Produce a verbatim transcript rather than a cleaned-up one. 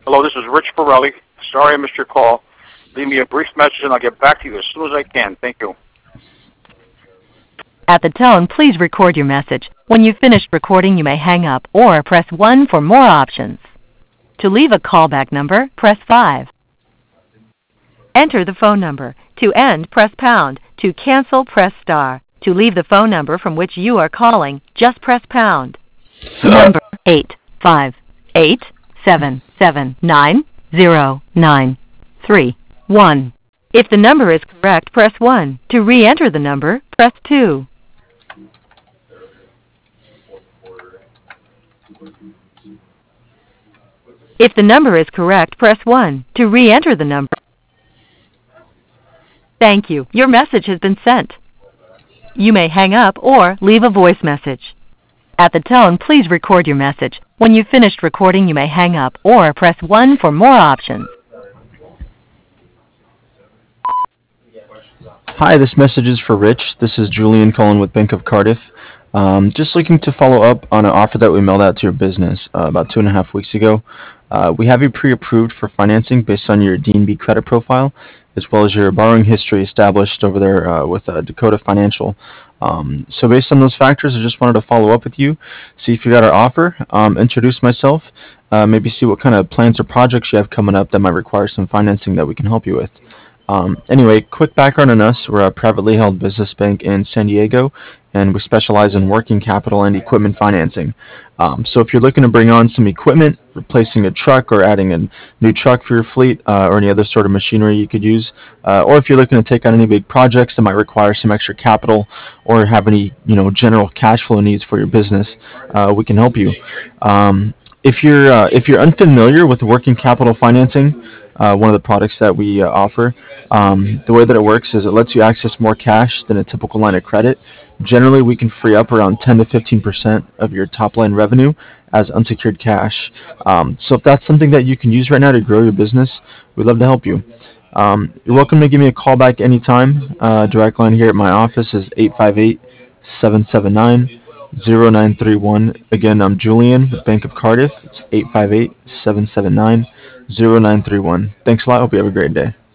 Hello, this is Rich Borelli. Sorry I missed your call. Leave me a brief message and I'll get back to you as soon as I can. Thank you. At the tone, please record your message. When you've finished recording, you may hang up or press one for more options. To leave a callback number, press five. Enter the phone number. To end, press pound. To cancel, press star. To leave the phone number from which you are calling, just press pound. Number eight five eight seven seven nine zero nine three one. If the number is correct, press one. To re-enter the number, press two. If the number is correct, press one. To re-enter the number. Thank you. Your message has been sent. You may hang up or leave a voice message. At the tone, please record your message. When you've finished recording, you may hang up or press one for more options. Hi, this message is for Rich. This is Julian calling with Bank of Cardiff. Um, just looking to follow up on an offer that we mailed out to your business uh, about two and a half weeks ago. Uh, we have you pre-approved for financing based on your D N B credit profile, as well as your borrowing history established over there uh, with uh, Dakota Financial. Um, so based on those factors, I just wanted to follow up with you, see if you got our offer, um, introduce myself, uh, maybe see what kind of plans or projects you have coming up that might require some financing that we can help you with. Um, anyway, quick background on us. We're a privately held business bank in San Diego, and we specialize in working capital and equipment financing. Um, so if you're looking to bring on some equipment, replacing a truck or adding a new truck for your fleet uh, or any other sort of machinery you could use, uh, or if you're looking to take on any big projects that might require some extra capital or have any you know general cash flow needs for your business, uh, we can help you. Um, if you're uh, if you're unfamiliar with working capital financing, uh, one of the products that we uh, offer, um, the way that it works is it lets you access more cash than a typical line of credit. Generally, we can free up around ten to fifteen percent of your top line revenue as unsecured cash. Um, so if that's something that you can use right now to grow your business, we'd love to help you. Um, you're welcome to give me a call back anytime. Uh, direct line here at my office is eight five eight, seven seven nine, zero nine three one. Again, I'm Julian with Bank of Cardiff. It's eight five eight, seven seven nine, zero nine three one. Thanks a lot. Hope you have a great day.